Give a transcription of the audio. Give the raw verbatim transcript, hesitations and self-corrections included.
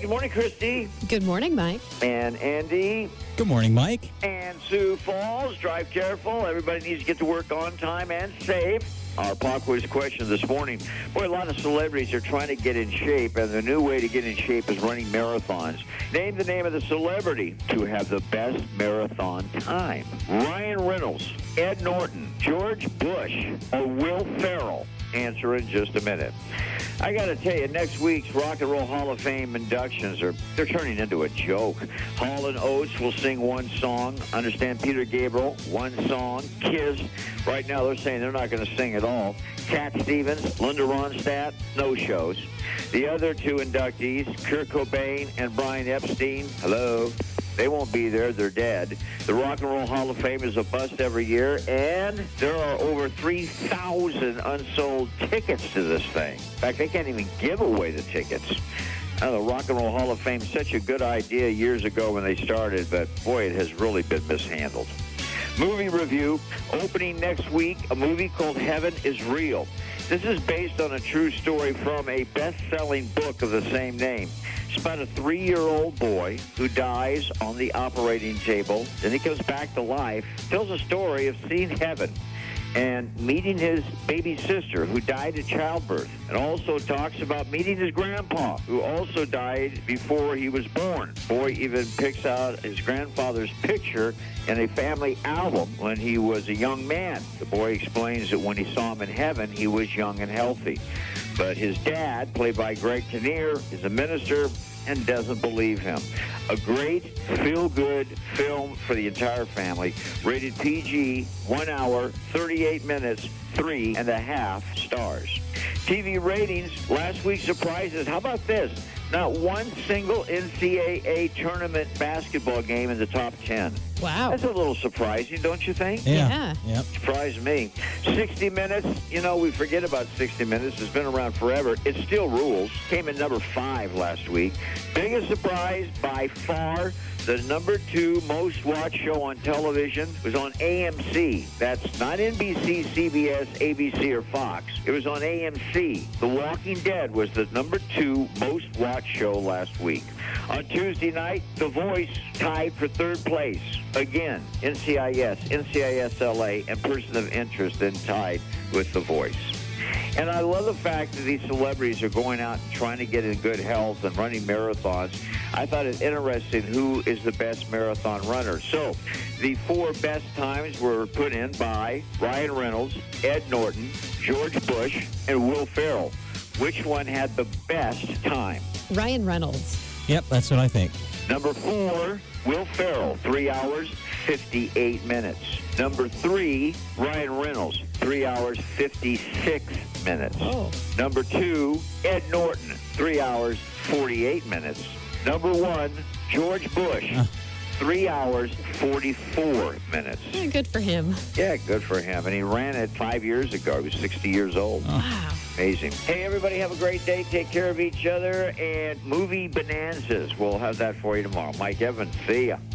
good morning, Christy. Good morning, Mike. And Andy. Good morning, Mike. And Sioux Falls. Drive careful. Everybody needs to get to work on time and safe. Our pop quiz question this morning. Boy, a lot of celebrities are trying to get in shape, and the new way to get in shape is running marathons. Name the name of the celebrity to have the best marathon time. Ryan Reynolds, Ed Norton, George Bush, or Will Ferrell? Answer in just a minute. I got to tell you, next week's Rock and Roll Hall of Fame inductions are they're turning into a joke. Hall and Oates will sing one song. Understand Peter Gabriel, one song. Kiss, right now they're saying they're not going to sing at all. Cat Stevens, Linda Ronstadt, no shows. The other two inductees, Kurt Cobain and Brian Epstein, hello. They won't be there. They're dead. The Rock and Roll Hall of Fame is a bust every year, and there are over three thousand unsold tickets to this thing. In fact, they can't even give away the tickets. Now, the Rock and Roll Hall of Fame is such a good idea years ago when they started, but boy, it has really been mishandled. Movie review, opening next week, a movie called Heaven is Real. This is based on a true story from a best-selling book of the same name. It's about a three-year-old boy who dies on the operating table. Then he comes back to life, tells a story of seeing heaven and meeting his baby sister who died at childbirth, and also talks about meeting his grandpa who also died before he was born. Boy even picks out his grandfather's picture in a family album when he was a young man. The boy explains that when he saw him in heaven, he was young and healthy. But his dad, played by Greg Kinnear, is a minister and doesn't believe him. A great, feel-good film for the entire family. Rated P G, one hour, thirty-eight minutes, three and a half stars. T V ratings, last week's surprises. How about this? Not one single N C double A tournament basketball game in the top ten. Wow. That's a little surprising, don't you think? Yeah. Yeah. Yep. Surprised me. sixty minutes, you know, we forget about sixty minutes. It's been around forever. It still rules. Came in number five last week. Biggest surprise by far, the number two most watched show on television was on A M C. That's not N B C, C B S, A B C, or Fox. It was on A M C. The Walking Dead was the number two most watched show last week. On Tuesday night, The Voice tied for third place. Again, N C I S, N C I S L A, and Person of Interest then tied with The Voice. And I love the fact that these celebrities are going out and trying to get in good health and running marathons. I thought it interesting who is the best marathon runner. So the four best times were put in by Ryan Reynolds, Ed Norton, George Bush, and Will Ferrell. Which one had the best time? Ryan Reynolds. Yep, that's what I think. Number four, Will Ferrell, three hours, fifty-eight minutes. Number three, Ryan Reynolds, three hours, fifty-six minutes. Oh. Number two, Ed Norton, three hours, forty-eight minutes. Number one, George Bush, Uh. three hours, forty-four minutes. Yeah, good for him. Yeah, good for him. And he ran it five years ago. He was sixty years old. Oh. Wow. Amazing. Hey, everybody, have a great day. Take care of each other. And movie bonanzas. We'll have that for you tomorrow. Mike Evans, see ya.